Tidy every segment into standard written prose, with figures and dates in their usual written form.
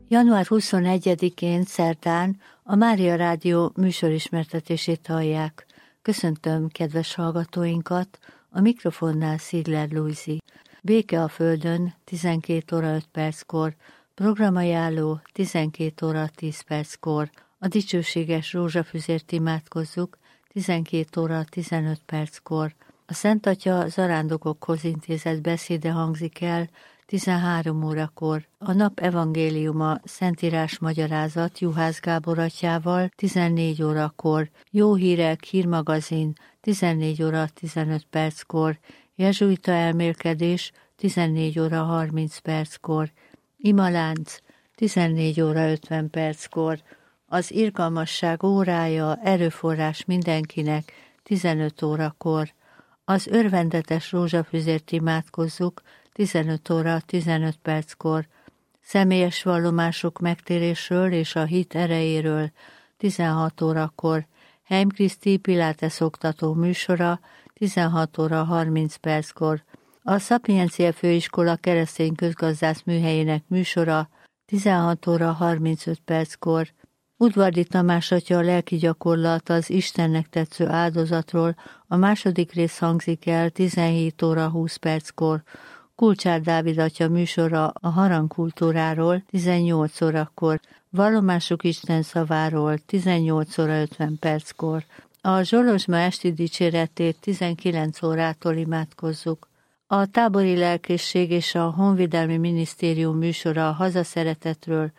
Január 21-én szerdán a Mária Rádió műsorismertetését hallják. Köszöntöm kedves hallgatóinkat, a mikrofonnál Szigler Lujzi. Béke a Földön 12 óra 5 perckor, programajánló 12 óra 10 perckor. A dicsőséges rózsafüzért imádkozzuk 12 óra 15 perckor. A Szent Atya zarándokokhoz intézett beszéde hangzik el 13 órakor. A nap evangéliuma Szentírás magyarázat Juhász Gábor atyával 14 órakor. Jó hírek hírmagazin 14 óra 15 perckor. Jezsuita elmélkedés 14 óra 30 perckor. Imalánc 14 óra 50 perckor. Az irgalmasság órája erőforrás mindenkinek 15 órakor. Az örvendetes rózsafüzért imádkozzuk 15 óra 15 perckor. Személyes vallomások megtérésről és a hit erejéről 16 órakor. Heim Kriszti Pilates oktató műsora 16 óra 30 perckor. A Szapiencia Főiskola keresztény közgazdász műhelyének műsora 16 óra 35 perckor. Udvardi Tamás atya a lelki gyakorlat az Istennek tetsző áldozatról, a második rész hangzik el 17 óra 20 perckor. Kulcsár Dávid atya műsora a harangkultúráról 18 órakor. Vallomásuk Isten szaváról 18 óra 50 perckor. A Zsolozsma esti dicséretét 19 órától imádkozzuk. A tábori lelkészség és a honvédelmi minisztérium műsora a hazaszeretetről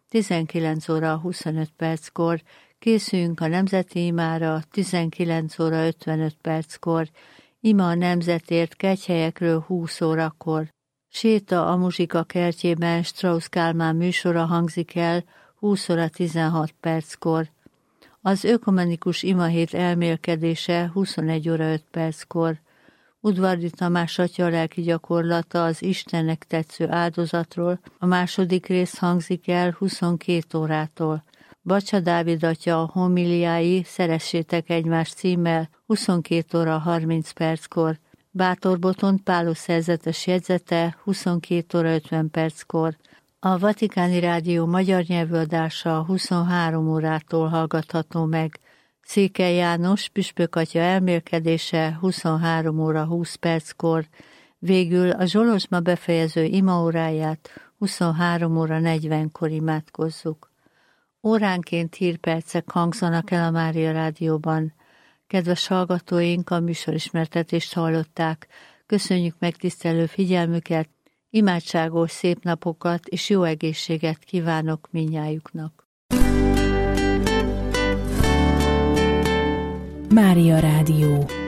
19 óra 25 perckor, készüljünk a nemzeti imára 19 óra 55 perckor, ima a nemzetért kegyhelyekről 20 órakor. Séta a muzsika kertjében Strauss Kálmán műsora hangzik el 20 óra 16 perckor. Az ökumenikus imahét elmélkedése 21 óra 5 perckor. Udvardi Tamás atya lelki gyakorlata az Istennek tetsző áldozatról, a második rész hangzik el 22 órától. Bacsa Dávid atya a homiliái Szeressétek egymást címmel 22 óra 30 perckor. Bátor Botond Pálus szerzetes jegyzete 22 óra 50 perckor. A Vatikáni Rádió magyar nyelvű adása 23 órától hallgatható meg. Székely János püspök atya elmélkedése 23 óra 20 perckor, végül a Zsolozsma befejező imaóráját 23 óra 40-kor imádkozzuk. Óránként hírpercek hangzanak el a Mária Rádióban. Kedves hallgatóink, a műsorismertetést hallották. Köszönjük megtisztelő figyelmüket, imádságos szép napokat és jó egészséget kívánok mindnyájuknak. Mária Rádió.